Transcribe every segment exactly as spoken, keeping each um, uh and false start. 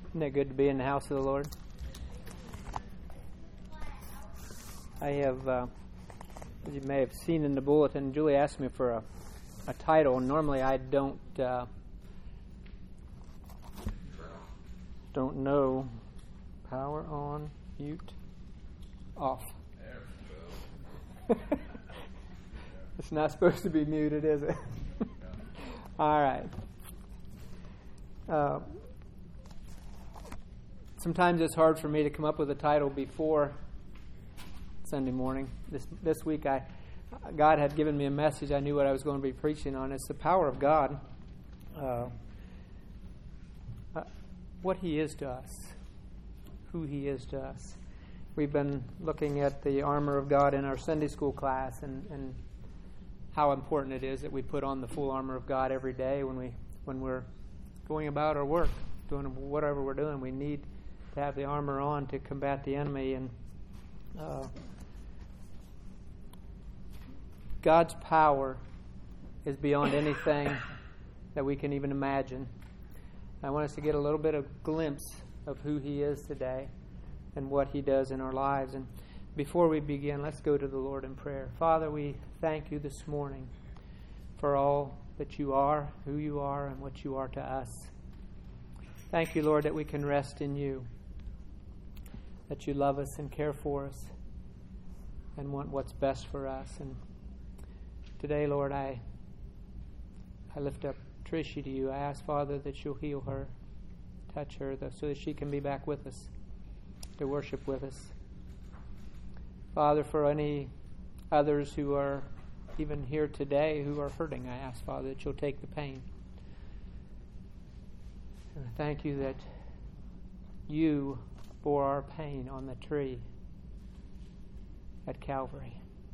Isn't it good to be in the house of the Lord? I have, uh, as you may have seen in the bulletin, Julie asked me for a, a title. Normally I don't uh, don't know. Power on, mute, off. It's not supposed to be muted, is it? All right. Uh, sometimes it's hard for me to come up with a title before Sunday morning. This this week, I God had given me a message. I knew what I was going to be preaching on. It's the power of God, uh, uh, what He is to us, who He is to us. We've been looking at the armor of God in our Sunday school class, and, and how important it is that we put on the full armor of God every day when we when we're going about our work, doing whatever we're doing. We need to have the armor on to combat the enemy. And uh, God's power is beyond anything that we can even imagine. I want us to get a little bit of glimpse of who He is today and what He does in our lives. And before we begin, let's go to the Lord in prayer. Father, we thank You this morning for all that You are, who You are, and what You are to us. Thank You, Lord, that we can rest in You, that You love us and care for us and want what's best for us. And today, Lord, I I lift up Tricia to You. I ask, Father, that You'll heal her, touch her, so that she can be back with us, to worship with us. Father, for any others who are even here today who are hurting, I ask, Father, that You'll take the pain. And I thank You that You bore our pain on the tree at Calvary.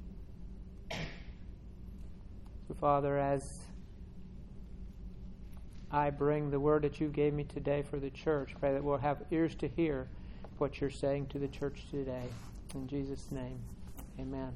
So, Father, as I bring the word that You gave me today for the church, pray that we'll have ears to hear what You're saying to the church today. In Jesus' name, amen.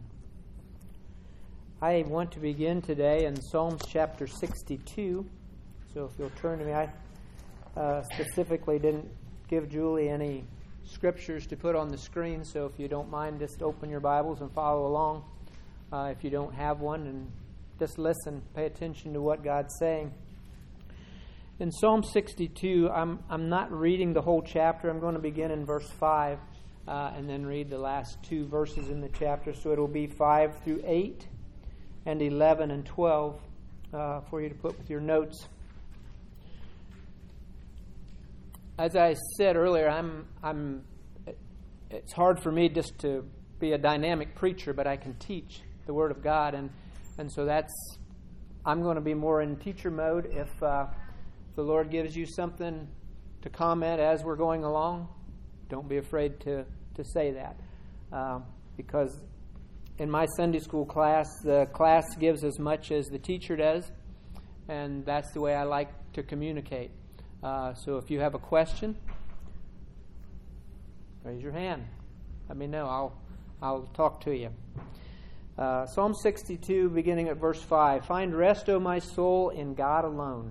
I want to begin today in Psalms chapter sixty-two. So if you'll turn to me, I uh, specifically didn't give Julie any scriptures to put on the screen, so if you don't mind, just open your Bibles and follow along. Uh, if you don't have one, and just listen, pay attention to what God's saying. In Psalm sixty-two, I'm I'm not reading the whole chapter. I'm going to begin in verse five uh, and then read the last two verses in the chapter. So it will be five through eight and eleven and twelve uh, for you to put with your notes. As I said earlier, I'm I'm. It's hard for me just to be a dynamic preacher, but I can teach the Word of God, and and so that's I'm going to be more in teacher mode. If uh, the Lord gives you something to comment as we're going along, don't be afraid to to say that, uh, because in my Sunday school class, the class gives as much as the teacher does, and that's the way I like to communicate. Uh, so if you have a question, raise your hand. Let me know. I'll I'll talk to you. Uh, Psalm sixty-two, beginning at verse five. Find rest, O my soul, in God alone.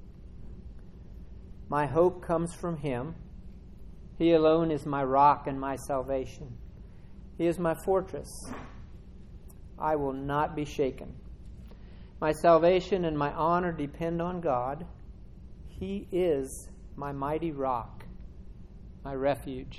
My hope comes from Him. He alone is my rock and my salvation. He is my fortress. I will not be shaken. My salvation and my honor depend on God. He is my mighty rock, my refuge.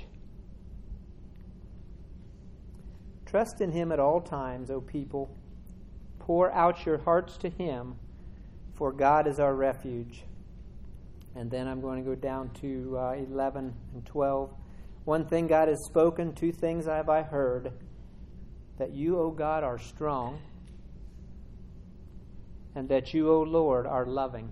Trust in Him at all times, O people. Pour out your hearts to Him, for God is our refuge. And then I'm going to go down to uh, eleven and twelve. One thing God has spoken, two things have I heard, that You, O God, are strong, and that You, O Lord, are loving.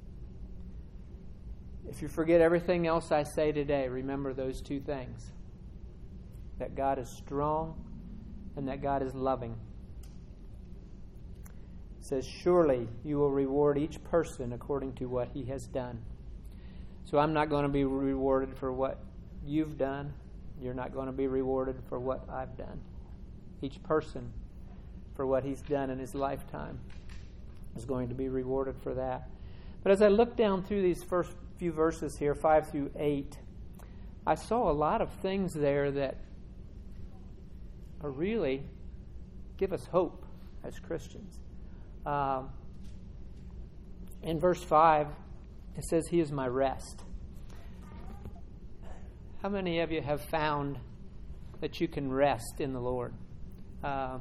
If you forget everything else I say today, remember those two things. That God is strong and that God is loving. It says, surely You will reward each person according to what he has done. So I'm not going to be rewarded for what you've done. You're not going to be rewarded for what I've done. Each person for what he's done in his lifetime is going to be rewarded for that. But as I look down through these first few verses here, five through eight, I saw a lot of things there that are really give us hope as Christians. Um, in verse five, it says, He is my rest. How many of you have found that you can rest in the Lord? Uh,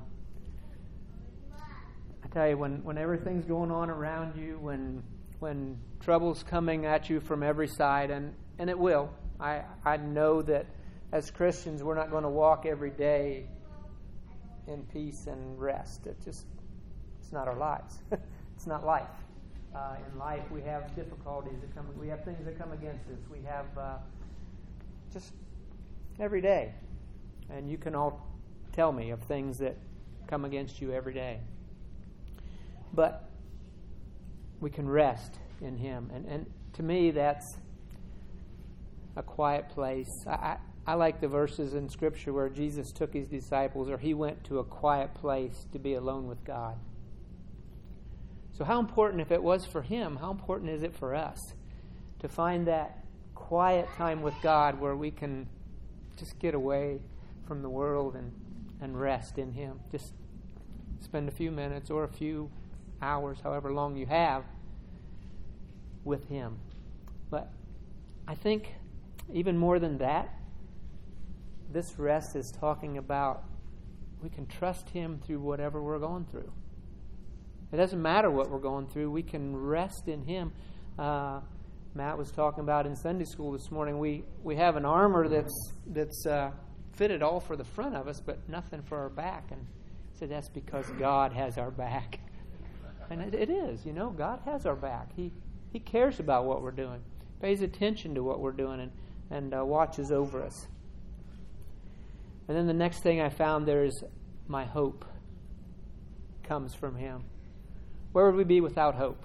I tell you, when, when everything's going on around you, when when trouble's coming at you from every side, and, and it will. I, I know that as Christians, we're not going to walk every day in peace and rest. It just, it's not our lives. It's not life. Uh, in life, we have difficulties that come. We have things that come against us. We have uh, just every day. And you can all tell me of things that come against you every day. But we can rest in Him. And, and to me, that's a quiet place. I, I, I like the verses in Scripture where Jesus took His disciples, or He went to a quiet place to be alone with God. So how important, if it was for Him, how important is it for us to find that quiet time with God where we can just get away from the world and, and rest in Him? Just spend a few minutes or a few hours, however long you have, with Him. But I think even more than that, this rest is talking about we can trust Him through whatever we're going through. It doesn't matter what we're going through. We can rest in Him. Uh, Matt was talking about in Sunday school this morning, we, we have an armor that's that's uh, fitted all for the front of us, but nothing for our back. And I said that's because God has our back. And it, it is, you know, God has our back. He He cares about what we're doing, pays attention to what we're doing, and, and uh, watches over us. And then the next thing I found there is my hope comes from Him. Where would we be without hope?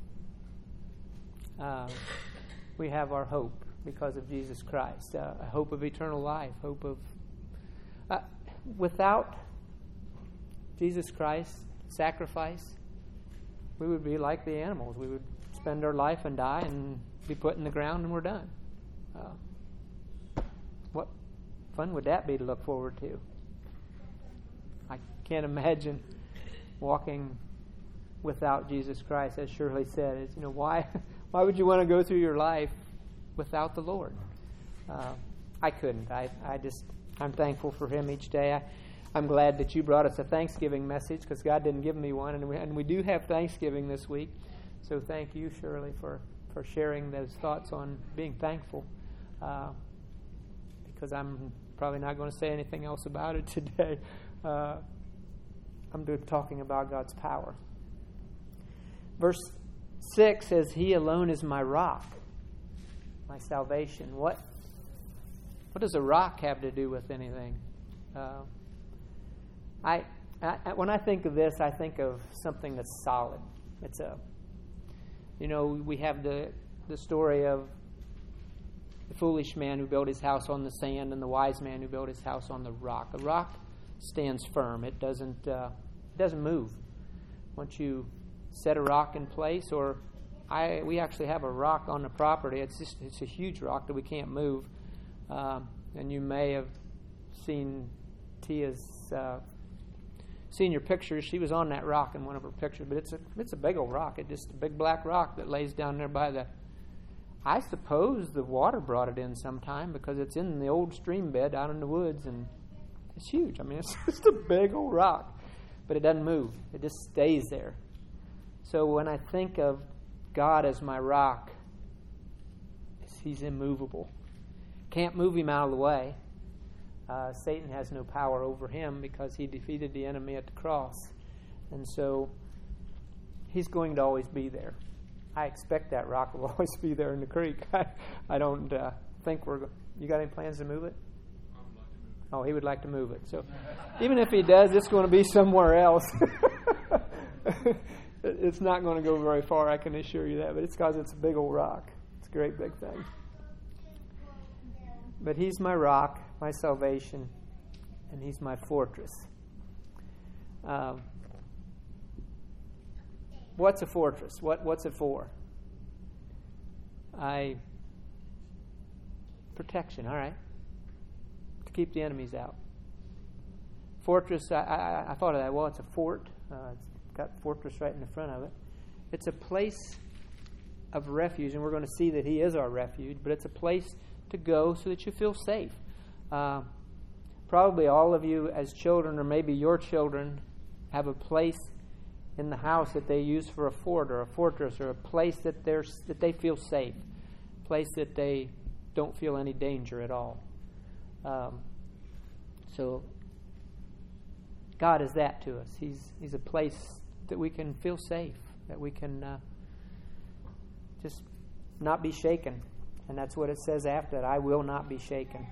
Uh, we have our hope because of Jesus Christ, uh, a hope of eternal life, hope of... Uh, without Jesus Christ's sacrifice, we would be like the animals. We would spend our life and die and be put in the ground and we're done. Uh, what fun would that be to look forward to? I can't imagine walking without Jesus Christ, as Shirley said. It's, you know, why why would you want to go through your life without the Lord? Uh, I couldn't. I, I just, I'm thankful for Him each day. I, I'm glad that you brought us a Thanksgiving message because God didn't give me one, and we, and we do have Thanksgiving this week. So thank you, Shirley, for, for sharing those thoughts on being thankful, uh, because I'm probably not going to say anything else about it today. Uh, I'm talking about God's power. Verse six says, He alone is my rock, my salvation. What, what does a rock have to do with anything? Uh, I, I when I think of this, I think of something that's solid. It's a, you know, we have the the story of the foolish man who built his house on the sand and the wise man who built his house on the rock. A rock stands firm. It doesn't uh, it doesn't move. Once you set a rock in place, or I we actually have a rock on the property. It's just it's a huge rock that we can't move. Um, and you may have seen Tia's. Uh, Seen your pictures. She was on that rock in one of her pictures, but it's a it's a big old rock. It's just a big black rock that lays down there by the. I suppose the water brought it in sometime because it's in the old stream bed out in the woods, and it's huge. I mean, it's just a big old rock, but it doesn't move. It just stays there. So when I think of God as my rock, He's immovable. Can't move Him out of the way. Uh, Satan has no power over Him because He defeated the enemy at the cross. And so He's going to always be there. I expect that rock will always be there in the creek. I, I don't uh, think we're... Go- you got any plans to move it? I would like to move it. Oh, he would like to move it. So even if he does, it's going to be somewhere else. It's not going to go very far, I can assure you that. But it's because it's a big old rock. It's a great big thing. But He's my rock, my salvation, and He's my fortress. Um, what's a fortress? What What's it for? I Protection, all right. To keep the enemies out. Fortress, I, I, I thought of that. Well, it's a fort. Uh, it's got fortress right in the front of it. It's a place of refuge, and we're going to see that He is our refuge, but it's a place to go so that you feel safe. Uh, probably all of you as children, or maybe your children, have a place in the house that they use for a fort or a fortress, or a place that they're that they feel safe, a place that they don't feel any danger at all. Um, so God is that to us. He's He's a place that we can feel safe, that we can uh, just not be shaken. And that's what it says after that, I will not be shaken.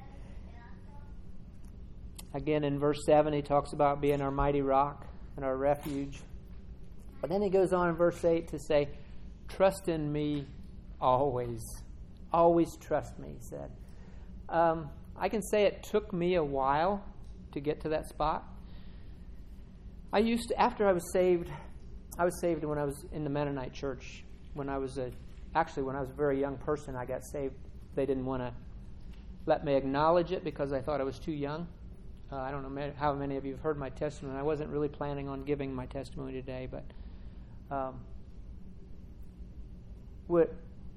Again, in verse seven, he talks about being our mighty rock and our refuge. But then he goes on in verse eight to say, trust in me always. Always trust me, he said. Um, I can say it took me a while to get to that spot. I used to, after I was saved, I was saved when I was in the Mennonite church. When I was a, actually when I was a very young person, I got saved. They didn't want to let me acknowledge it because I thought I was too young. Uh, I don't know how many of you have heard my testimony. I wasn't really planning on giving my testimony today, but um, what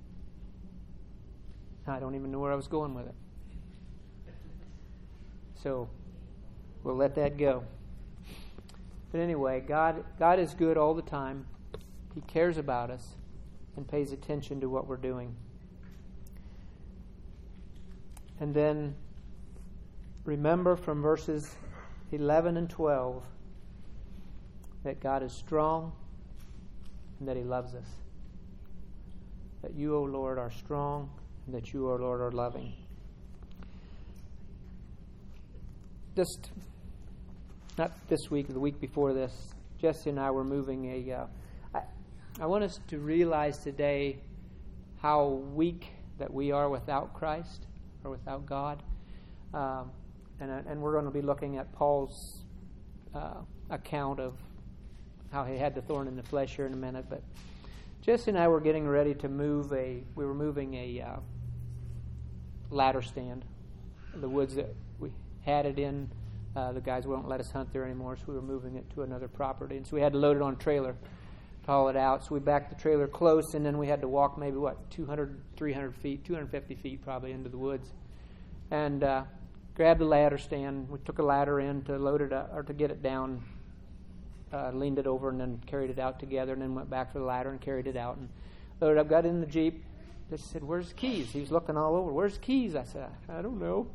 I don't even know where I was going with it. So we'll let that go. But anyway, God God is good all the time. He cares about us and pays attention to what we're doing. And then remember from verses eleven and twelve that God is strong and that He loves us. That you, O Lord, are strong and that you, O Lord, are loving. Just, not this week, the week before this, Jesse and I were moving a... Uh, I, I want us to realize today how weak that we are without Christ or without God. Um, and, and we're going to be looking at Paul's uh, account of how he had the thorn in the flesh here in a minute. But Jesse and I were getting ready to move a... We were moving a uh, ladder stand. The woods that we had it in, uh, the guys won't let us hunt there anymore, so we were moving it to another property. And so we had to load it on a trailer to haul it out. So we backed the trailer close, and then we had to walk maybe, what, two hundred, three hundred feet, two hundred fifty feet probably into the woods. And uh, grabbed the ladder stand. We took a ladder in to load it up, or to get it down, uh, leaned it over, and then carried it out together, and then went back for the ladder and carried it out. And loaded up, got in the Jeep. Just said, where's the keys? He was looking all over. Where's the keys? I said, I don't know.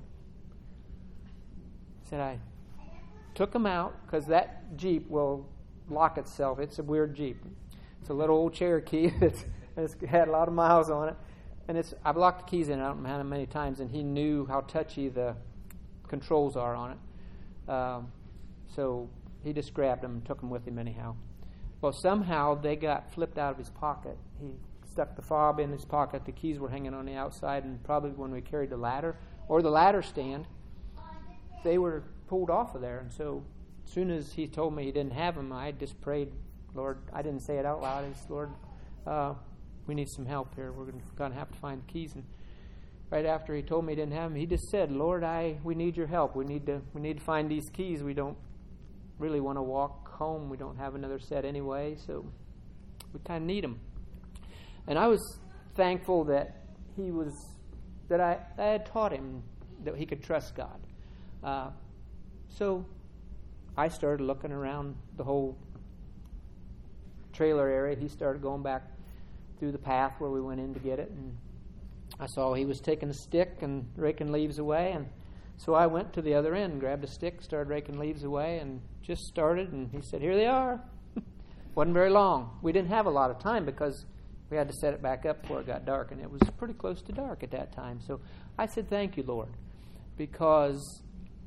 I said, I took them out because that Jeep will lock itself. It's a weird Jeep. It's a little old Cherokee. It's, it's had a lot of miles on it. And it's I've locked the keys in it, I don't know how many times, and he knew how touchy the controls are on it. Um, so he just grabbed them and took them with him anyhow. Well, somehow they got flipped out of his pocket. He stuck the fob in his pocket. The keys were hanging on the outside, and probably when we carried the ladder or the ladder stand, they were pulled off of there. And so as soon as he told me he didn't have them, I just prayed, Lord, I didn't say it out loud. I just, Lord, uh, we need some help here. We're going to have to find the keys. And right after he told me he didn't have them, he just said, Lord, I we need your help. We need to we need to find these keys. We don't really want to walk home. We don't have another set anyway, so we kind of need them. And I was thankful that he was that I, I had taught him that he could trust God. Uh, so I started looking around the whole trailer area. He started going back through the path where we went in to get it, and I saw he was taking a stick and raking leaves away, and so I went to the other end, grabbed a stick, started raking leaves away, and just started, and he said, here they are. Wasn't very long. We didn't have a lot of time because we had to set it back up before it got dark, and it was pretty close to dark at that time. So I said, thank you, Lord, because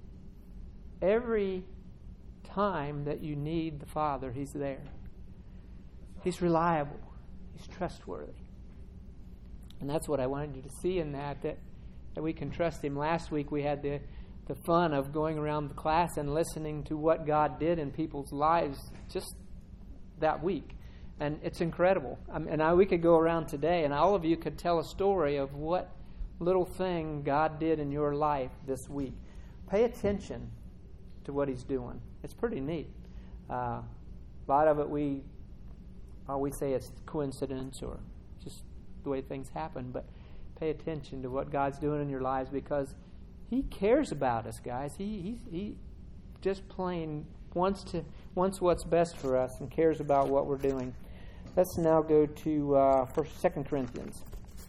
every time that you need the Father, He's there. He's reliable. He's trustworthy. And that's what I wanted you to see in that, that, that we can trust Him. Last week we had the, the fun of going around the class and listening to what God did in people's lives just that week. And it's incredible. I mean, and I, we could go around today and all of you could tell a story of what little thing God did in your life this week. Pay attention to what He's doing. It's pretty neat. Uh, a lot of it we always say it's coincidence or just the way things happen, but pay attention to what God's doing in your lives, because He cares about us, guys. He He, he just plain wants to wants what's best for us and cares about what we're doing. Let's now go to uh, First, Second Corinthians.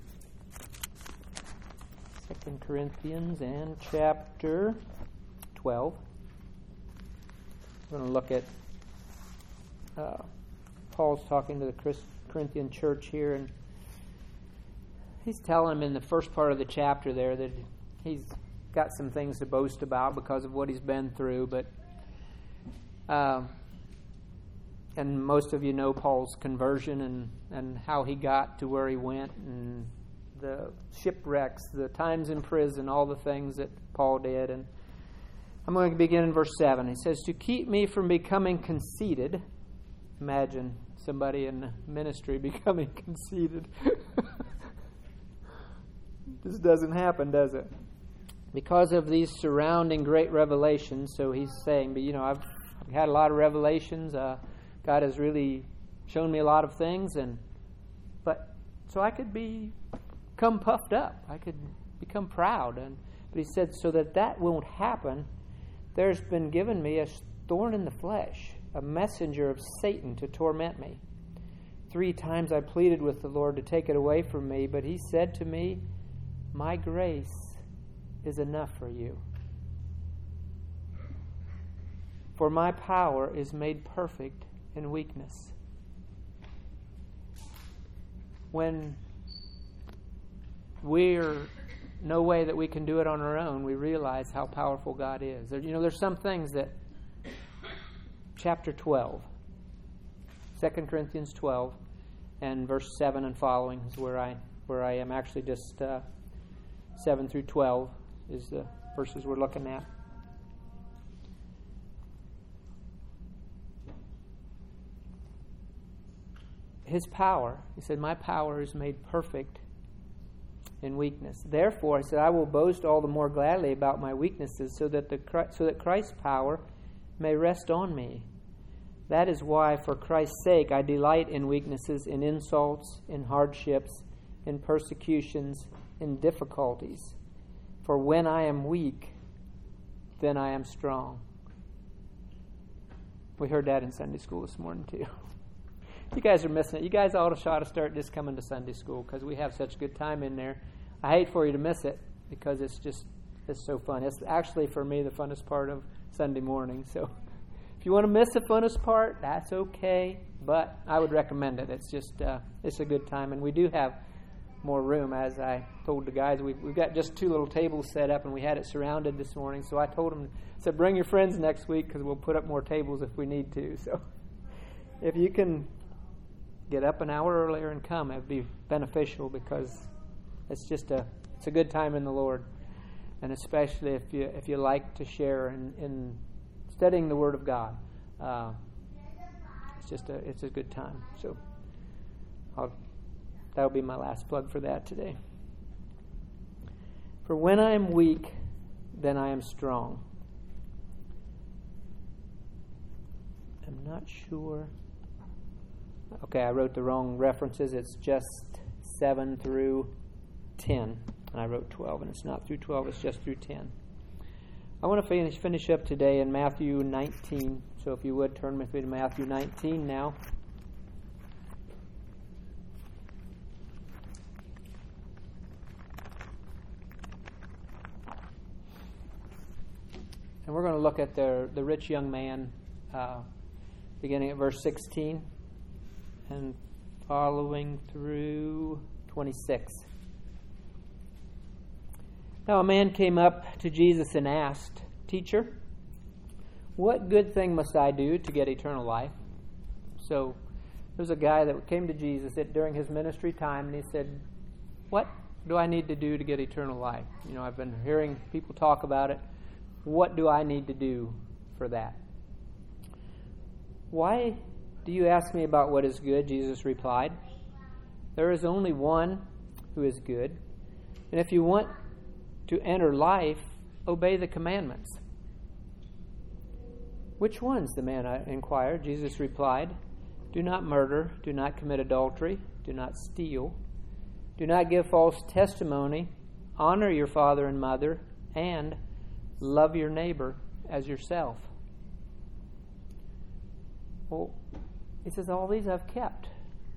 Second Corinthians and chapter twelve. We're going to look at uh, Paul's talking to the Christ, Corinthian church here, and he's telling them in the first part of the chapter there that he's got some things to boast about because of what he's been through, but um, and most of you know Paul's conversion and, and how he got to where he went, and the shipwrecks, the times in prison, all the things that Paul did. And I'm going to begin in verse seven. He says, to keep me from becoming conceited. Imagine somebody in ministry becoming conceited. This doesn't happen, does it? Because of these surrounding great revelations. So he's saying, but you know, I've, I've had a lot of revelations. Uh, God has really shown me a lot of things, and but so I could be become puffed up. I could become proud. And but he said, so that that won't happen, there's been given me a thorn in the flesh, a messenger of Satan to torment me. Three times I pleaded with the Lord to take it away from me, but He said to me, my grace is enough for you. For my power is made perfect in weakness. When we're no way that we can do it on our own, we realize how powerful God is. There, you know, there's some things that chapter twelve, Second Corinthians twelve, and verse seven and following is where I where I am. Actually, just uh, seven through twelve is the verses we're looking at. His power, he said, my power is made perfect in weakness. Therefore, I said, I will boast all the more gladly about my weaknesses, so that the so that Christ's power may rest on me. That is why, for Christ's sake, I delight in weaknesses, in insults, in hardships, in persecutions, in difficulties. For when I am weak, then I am strong. We heard that in Sunday school this morning, too. You guys are missing it. You guys ought to, ought to start just coming to Sunday school, because we have such good time in there. I hate for you to miss it, because it's just, it's so fun. It's actually, for me, the funnest part of Sunday morning. So if you want to miss the funnest part, that's okay, but I would recommend it. It's just, uh, it's a good time. And we do have more room, as I told the guys. We've, we've got just two little tables set up, and we had it surrounded this morning. So I told them, I said, bring your friends next week, because we'll put up more tables if we need to. So if you can get up an hour earlier and come, it would be beneficial, because it's just a it's a good time in the Lord. And especially if you if you like to share in, in studying the Word of God, uh, it's just a it's a good time. So I'll, that'll be my last plug for that today. For when I am weak, then I am strong. I'm not sure. Okay, I wrote the wrong references. It's just seven through ten. And I wrote twelve, and it's not through twelve, it's just through ten. I want to finish, finish up today in Matthew nineteen. So if you would, turn with me to Matthew nineteen now. And we're going to look at the, the rich young man, uh, beginning at verse sixteen. And following through twenty-six. Now a man came up to Jesus and asked, Teacher, what good thing must I do to get eternal life? So there's a guy that came to Jesus during his ministry time, and he said, what do I need to do to get eternal life? You know, I've been hearing people talk about it. What do I need to do for that? Why do you ask me about what is good? Jesus replied. There is only one who is good. And if you want to enter life, obey the commandments. Which ones? The man inquired. Jesus replied, do not murder, do not commit adultery, do not steal, do not give false testimony, honor your father and mother, and love your neighbor as yourself. Well, he says, all these I've kept.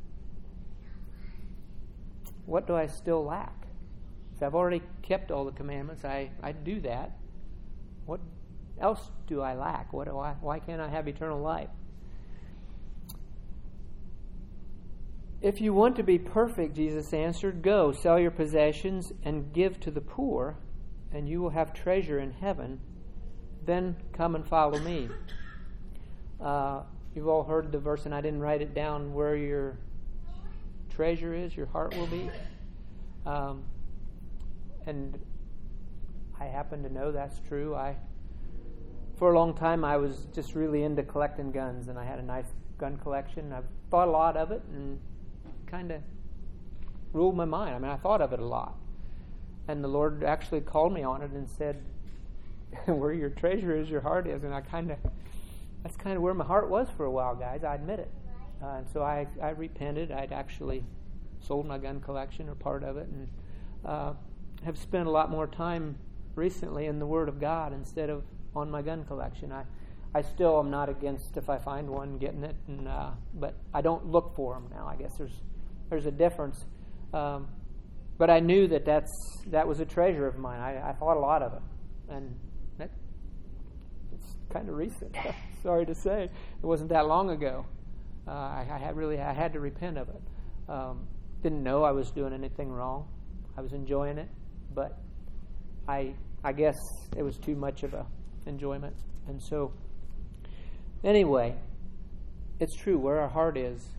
What do I still lack? So I've already kept all the commandments. I, I do that. What else do I lack? What do I, why can't I have eternal life? If you want to be perfect, Jesus answered, go, sell your possessions and give to the poor, and you will have treasure in heaven. Then come and follow me. Uh, you've all heard the verse, and I didn't write it down, where your treasure is, your heart will be. Um, and I happen to know that's true. I, for a long time, I was just really into collecting guns, and I had a nice gun collection. I've thought a lot of it, and kind of ruled my mind. I mean, I thought of it a lot. And the Lord actually called me on it and said, where your treasure is, your heart is. And I kind of, that's kind of where my heart was for a while, guys. I admit it. Uh, and so I, I repented. I'd actually sold my gun collection, or part of it, and uh, have spent a lot more time recently in the Word of God instead of on my gun collection. I I still am not against, if I find one, getting it, and uh, but I don't look for them now. I guess there's there's a difference. Um, but I knew that that's, that was a treasure of mine. I, I thought a lot of it, and that, it's kind of recent. Sorry to say, it wasn't that long ago. Uh, I, I had really I had to repent of it. Um, didn't know I was doing anything wrong. I was enjoying it, but I I guess it was too much of a enjoyment, and so. Anyway, it's true. Where our heart is,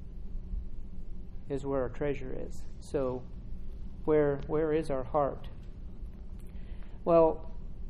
is where our treasure is. So, where where is our heart? Well,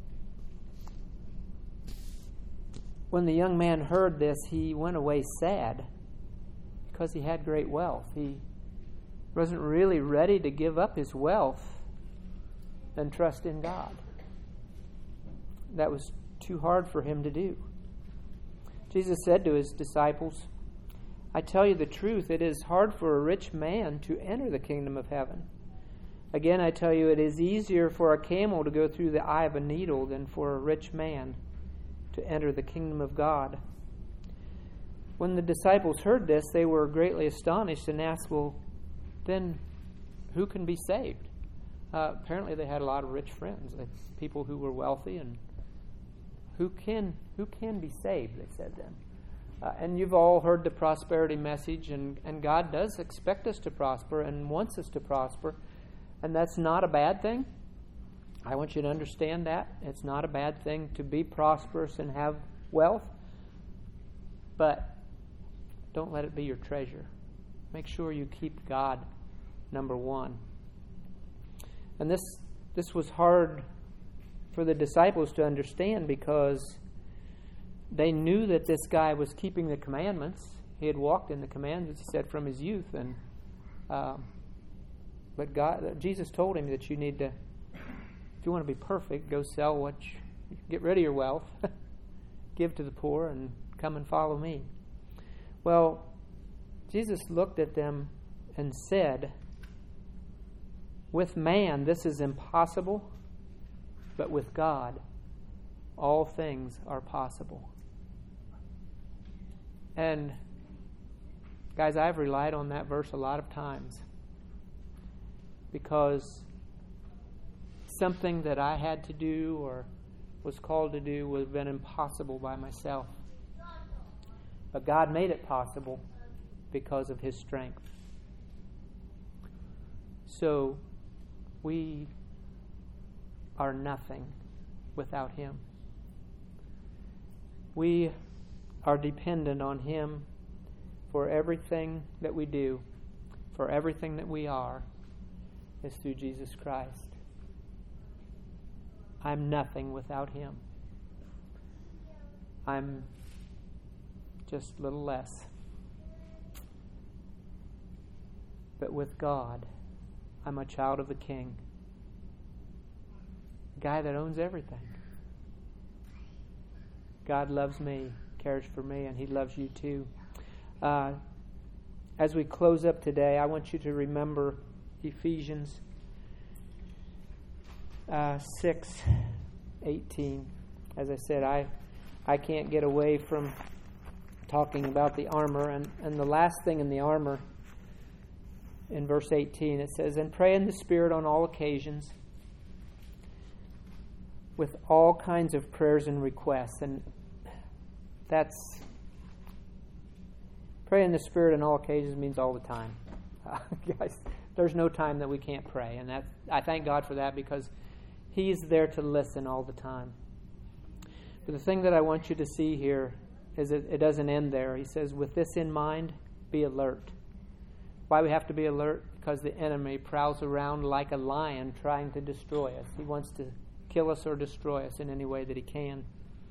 when the young man heard this, he went away sad because he had great wealth. He wasn't really ready to give up his wealth and trust in God. That was too hard for him to do. Jesus said to his disciples, I tell you the truth, it is hard for a rich man to enter the kingdom of heaven. Again, I tell you, it is easier for a camel to go through the eye of a needle than for a rich man to enter the kingdom of God. When the disciples heard this, they were greatly astonished and asked, well, then who can be saved? Uh, apparently they had a lot of rich friends, like people who were wealthy, and Who can who can be saved, they said then. Uh, and you've all heard the prosperity message, and, and God does expect us to prosper and wants us to prosper, and that's not a bad thing. I want you to understand that. It's not a bad thing to be prosperous and have wealth, but don't let it be your treasure. Make sure you keep God number one. And this this was hard for the disciples to understand, because they knew that this guy was keeping the commandments. He had walked in the commandments, he said, from his youth. And um, but God, Jesus told him that you need to, if you want to be perfect, go sell what you, get rid of your wealth, give to the poor, and come and follow me. Well, Jesus looked at them and said, with man this is impossible, but with God, all things are possible. And, guys, I've relied on that verse a lot of times, because something that I had to do or was called to do would have been impossible by myself. But God made it possible because of His strength. So, we are nothing without Him. We are dependent on Him for everything that we do, for everything that we are, is through Jesus Christ. I'm nothing without Him. I'm just a little less. But with God, I'm a child of the King. guy that owns everything. God loves me, cares for me, and He loves you too. Uh, as we close up today, I want you to remember Ephesians uh, six eighteen. As I said, I I can't get away from talking about the armor. And, and the last thing in the armor, in verse eighteen, it says, "And pray in the Spirit on all occasions, with all kinds of prayers and requests." And that's, pray in the Spirit on all occasions means all the time. Uh, guys, there's no time that we can't pray. And that, I thank God for that, because He's there to listen all the time. But the thing that I want you to see here is that it doesn't end there. He says, with this in mind, be alert. Why we have to be alert? Because the enemy prowls around like a lion trying to destroy us. He wants to kill us or destroy us in any way that he can.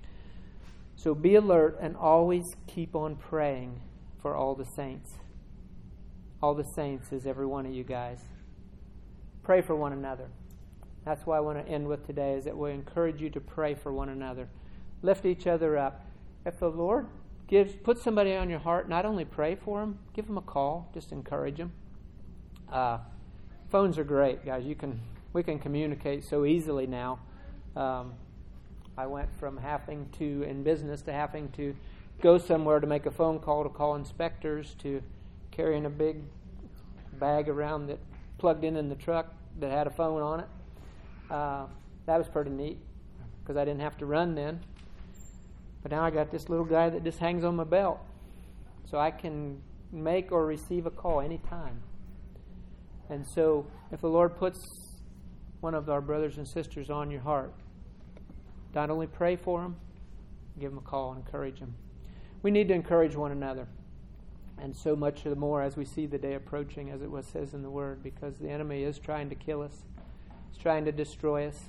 So be alert and always keep on praying for all the saints. All the saints is every one of you guys. Pray for one another. That's why I want to end with today, is that we encourage you to pray for one another. Lift each other up. If the Lord gives, put somebody on your heart, not only pray for them, give them a call. Just encourage them. Uh, phones are great, guys. You can we can communicate so easily now. Um, I went from having to, in business, to having to go somewhere to make a phone call to call inspectors, to carrying a big bag around that plugged in in the truck that had a phone on it. Uh, that was pretty neat, because I didn't have to run then. But now I got this little guy that just hangs on my belt, so I can make or receive a call anytime. And so if the Lord puts one of our brothers and sisters on your heart, not only pray for them, give them a call and encourage them. We need to encourage one another, and so much the more as we see the day approaching, as it was says in the Word, because the enemy is trying to kill us. He's trying to destroy us.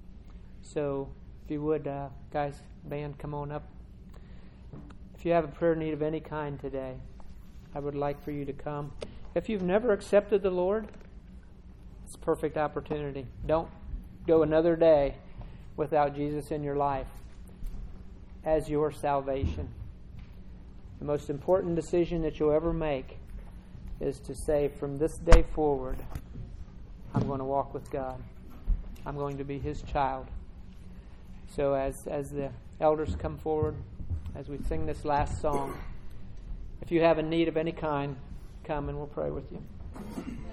So if you would, uh, guys, band, come on up. If you have a prayer need of any kind today, I would like for you to come. If you've never accepted the Lord, it's a perfect opportunity. Don't go another day without Jesus in your life as your salvation. The most important decision that you'll ever make is to say, from this day forward, I'm going to walk with God. I'm going to be His child. So as, as the elders come forward, as we sing this last song, if you have a need of any kind, come and we'll pray with you.